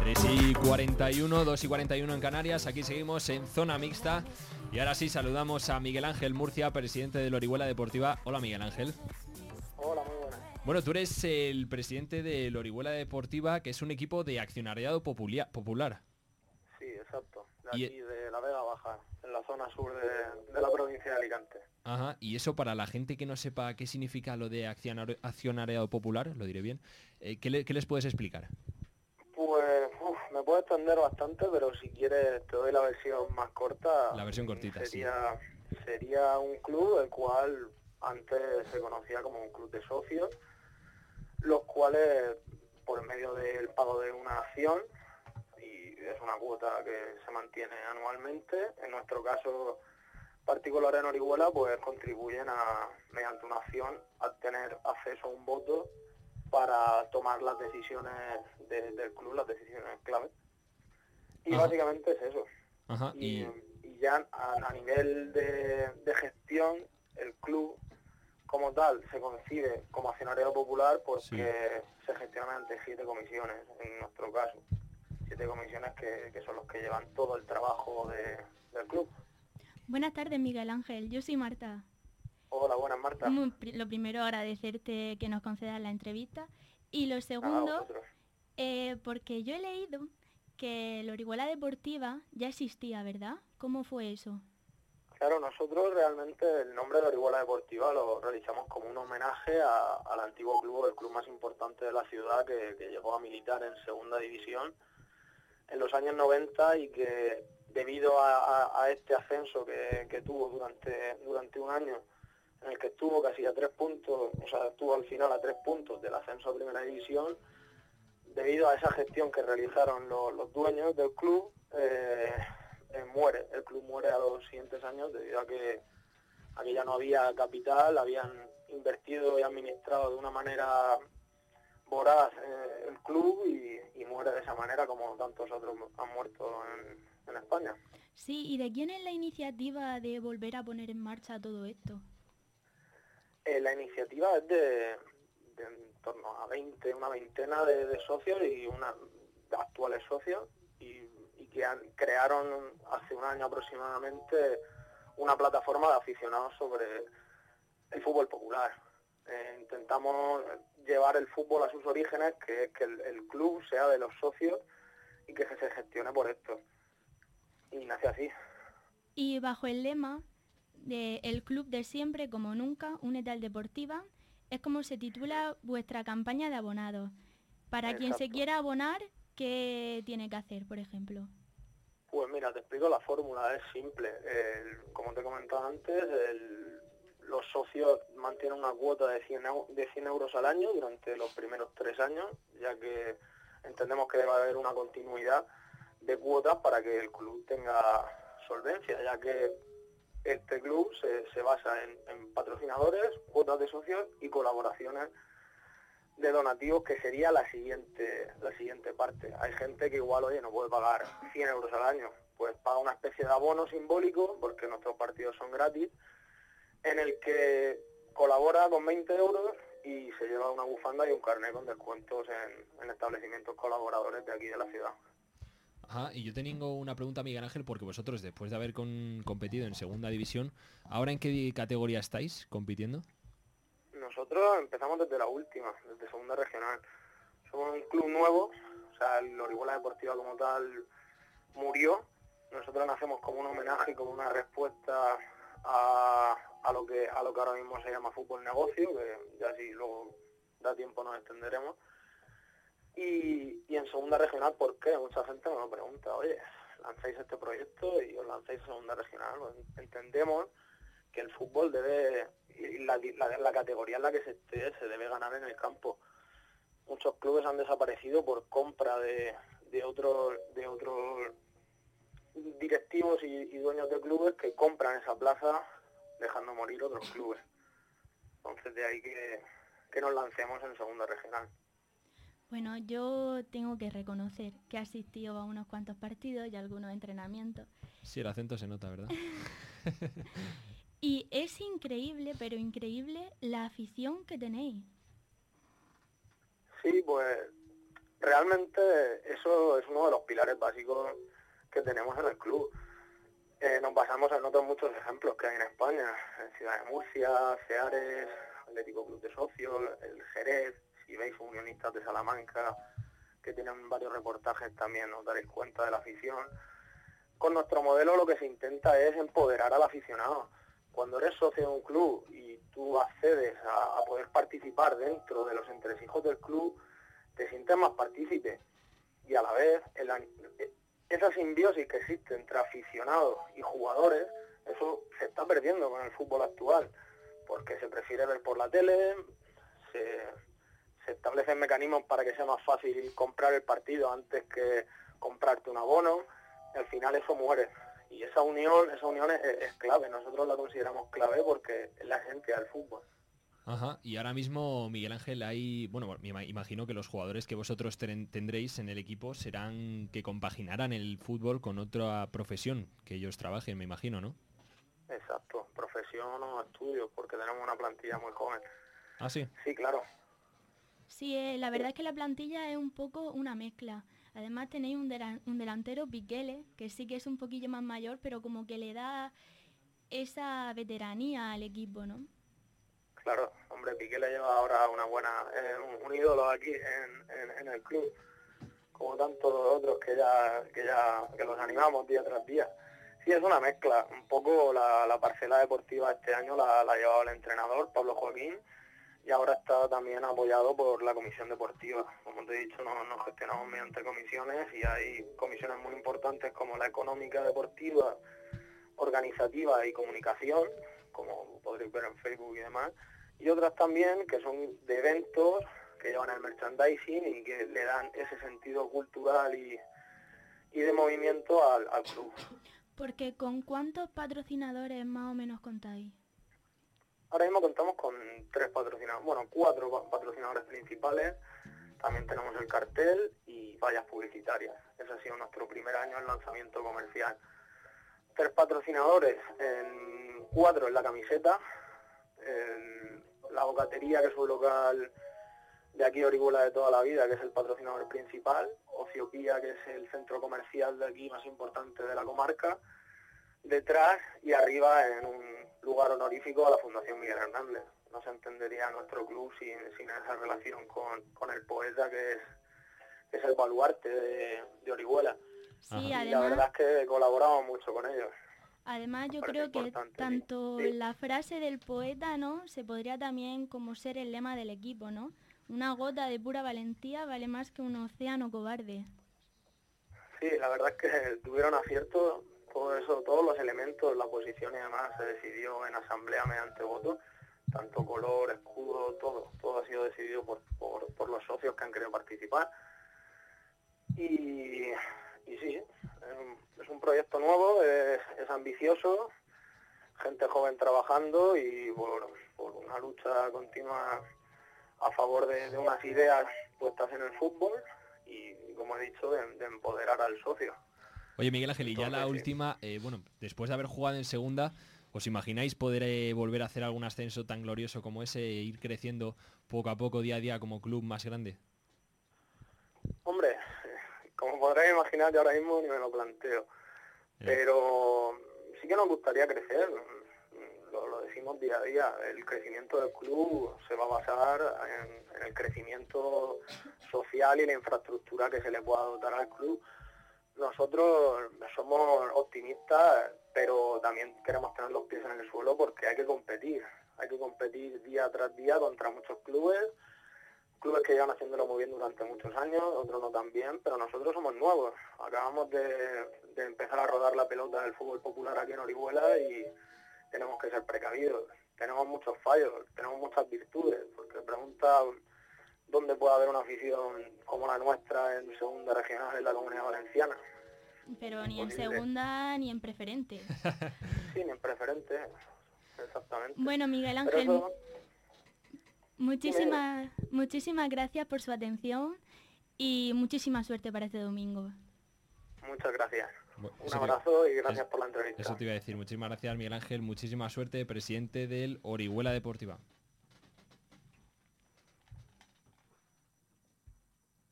3:41, 2:41 en Canarias. Aquí seguimos en Zona Mixta. Y ahora sí, saludamos a Miguel Ángel Murcia, presidente de Orihuela Deportiva. Hola, Miguel Ángel. Hola, muy buenas. Bueno, tú eres el presidente de Orihuela Deportiva, que es un equipo de accionariado popular. Sí, exacto. De aquí, de la Vega Baja, en la zona sur de la provincia de Alicante. Ajá, y eso para la gente que no sepa qué significa lo de accionariado popular, lo diré bien, ¿qué les puedes explicar? Pues me puedo extender bastante, pero si quieres te doy la versión más corta. La versión cortita, sería un club el cual antes se conocía como un club de socios, los cuales por medio del pago de una acción, y es una cuota que se mantiene anualmente, en nuestro caso particular en Orihuela, pues contribuyen mediante una acción, a tener acceso a un voto para tomar las decisiones del club, las decisiones clave. Y Ajá. básicamente es eso. Ajá. Y ya a nivel de gestión, el club como tal se concibe como accionariado popular porque se gestiona mediante 7 comisiones, en nuestro caso. 7 comisiones que son los que llevan todo el trabajo del club. Buenas tardes, Miguel Ángel. Yo soy Marta. Hola, buenas, Marta. Lo primero, agradecerte que nos concedas la entrevista. Y lo segundo, porque yo he leído que la Orihuela Deportiva ya existía, ¿verdad? ¿Cómo fue eso? Claro, nosotros realmente el nombre de Orihuela Deportiva lo realizamos como un homenaje al antiguo club, el club más importante de la ciudad, que llegó a militar en segunda división en los años 90 y que debido a este ascenso que tuvo durante un año, en el que estuvo casi a 3 puntos, o sea, estuvo al final a 3 puntos del ascenso a primera división, debido a esa gestión que realizaron los dueños del club, el club muere a los siguientes años debido a que ya no había capital, habían invertido y administrado de una manera voraz el club y muere de esa manera, como tantos otros han muerto en España. Sí, ¿y de quién es la iniciativa de volver a poner en marcha todo esto? La iniciativa es de en torno a una veintena de socios y de actuales socios y que crearon hace un año aproximadamente una plataforma de aficionados sobre el fútbol popular. Intentamos llevar el fútbol a sus orígenes, que es que el club sea de los socios y que se gestione por esto. Y nace así. Y bajo el lema de El club de siempre como nunca, únete al Deportiva, es como se titula vuestra campaña de abonados. Para quien se quiera abonar, ¿qué tiene que hacer, por ejemplo? Pues mira, te explico la fórmula, es simple. Como te he comentado antes, los socios mantienen una cuota de 100 euros al año durante los primeros 3 años, ya que entendemos que debe haber una continuidad de cuotas para que el club tenga solvencia, ya que este club se basa en patrocinadores, cuotas de socios y colaboraciones de donativos, que sería la siguiente parte. Hay gente que igual, no puede pagar 100 euros al año, pues paga una especie de abono simbólico, porque nuestros partidos son gratis, en el que colabora con 20 euros y se lleva una bufanda y un carnet con descuentos en establecimientos colaboradores de aquí de la ciudad. Ajá, y yo tengo una pregunta, Miguel Ángel, porque vosotros, después de haber competido en segunda división, ¿ahora en qué categoría estáis compitiendo? Nosotros empezamos desde la última, desde segunda regional. Somos un club nuevo, o sea, el Orihuela Deportiva como tal murió. Nosotros nacemos como un homenaje y como una respuesta a lo que ahora mismo se llama fútbol negocio, que ya si luego da tiempo nos extenderemos. Y en segunda regional, ¿por qué? Mucha gente me lo pregunta, oye, lanzáis este proyecto y os lanzáis a segunda regional. Pues entendemos que el fútbol la categoría en la que se esté, se debe ganar en el campo. Muchos clubes han desaparecido por compra de otros directivos y dueños de clubes que compran esa plaza dejando morir otros clubes. Entonces de ahí que nos lancemos en segunda regional. Bueno, yo tengo que reconocer que he asistido a unos cuantos partidos y algunos entrenamientos. Sí, el acento se nota, ¿verdad? Y es increíble, pero increíble la afición que tenéis. Sí, pues realmente eso es uno de los pilares básicos que tenemos en el club. Nos basamos en otros muchos ejemplos que hay en España, en Ciudad de Murcia, Ceares, Atlético Club de Socios, el Jerez, si veis Unionistas de Salamanca, que tienen varios reportajes también, os daréis cuenta de la afición. Con nuestro modelo lo que se intenta es empoderar al aficionado. Cuando eres socio de un club y tú accedes a poder participar dentro de los entresijos del club, te sientes más partícipe y a la vez esa simbiosis que existe entre aficionados y jugadores, eso se está perdiendo con el fútbol actual, porque se prefiere ver por la tele, se establecen mecanismos para que sea más fácil comprar el partido antes que comprarte un abono, y al final eso muere. Y esa unión es clave, nosotros la consideramos clave porque es la esencia del fútbol. Ajá, y ahora mismo, Miguel Ángel, me imagino que los jugadores que vosotros tendréis en el equipo serán que compaginarán el fútbol con otra profesión que ellos trabajen, me imagino, ¿no? Exacto, profesión o estudios, porque tenemos una plantilla muy joven. ¿Ah, sí? Sí, claro. Sí, la verdad es que la plantilla es un poco una mezcla. Además tenéis un delantero, Piquele, que sí que es un poquillo más mayor, pero como que le da esa veteranía al equipo, ¿no? Claro, hombre, Piqué le lleva ahora una buena, un ídolo aquí en el club, como tantos otros que los animamos día tras día. Sí, es una mezcla. Un poco la parcela deportiva este año la ha llevado el entrenador, Pablo Joaquín, y ahora está también apoyado por la comisión deportiva. Como te he dicho, nos gestionamos mediante comisiones y hay comisiones muy importantes como la económica deportiva, organizativa y comunicación, como podréis ver en Facebook y demás, y otras también que son de eventos que llevan el merchandising y que le dan ese sentido cultural y de movimiento al club. Porque ¿con cuántos patrocinadores más o menos contáis? Ahora mismo contamos con 4 patrocinadores principales, también tenemos el cartel y vallas publicitarias. Ese ha sido nuestro primer año en lanzamiento comercial. 3 patrocinadores, 4 en la camiseta, la Bocatería, que es un local de aquí Orihuela de toda la vida, que es el patrocinador principal, Ociopía, que es el centro comercial de aquí más importante de la comarca, detrás y arriba en un lugar honorífico a la Fundación Miguel Hernández. No se entendería nuestro club sin esa relación con el poeta que es el baluarte de Orihuela. Sí, y además, la verdad es que colaboramos mucho con ellos. Además yo creo que tanto sí. La frase del poeta, ¿no?, se podría también como ser el lema del equipo, ¿no? Una gota de pura valentía vale más que un océano cobarde. Sí, la verdad es que tuvieron acierto, todo eso, todos los elementos, la posición y demás se decidió en asamblea mediante voto, tanto color, escudo, todo ha sido decidido por los socios que han querido participar. Y sí, es un proyecto nuevo, es ambicioso, gente joven trabajando y por una lucha continua a favor de unas ideas puestas en el fútbol y como he dicho, de empoderar al socio. Oye, Miguel Ángel, y ya la última, después de haber jugado en segunda, ¿os imagináis poder volver a hacer algún ascenso tan glorioso como ese e ir creciendo poco a poco, día a día, como club más grande? Hombre, como podréis imaginar, yo ahora mismo ni me lo planteo. Pero sí que nos gustaría crecer, lo decimos día a día. El crecimiento del club se va a basar en el crecimiento social y la infraestructura que se le pueda dotar al club. Nosotros somos optimistas, pero también queremos tener los pies en el suelo porque hay que competir día tras día contra muchos clubes que llevan haciéndolo muy bien durante muchos años, otros no tan bien, pero nosotros somos nuevos. Acabamos de empezar a rodar la pelota del fútbol popular aquí en Orihuela y tenemos que ser precavidos. Tenemos muchos fallos, tenemos muchas virtudes, porque pregunta dónde puede haber una afición como la nuestra en segunda regional en la Comunidad Valenciana. Pero ni en segunda ni en preferente. Sí, ni en preferente, exactamente. Bueno, Miguel Ángel, muchísimas gracias por su atención y muchísima suerte para este domingo. Muchas gracias. Bueno, un abrazo y gracias por la entrevista. Eso te iba a decir. Muchísimas gracias, Miguel Ángel. Muchísima suerte, presidente del Orihuela Deportiva.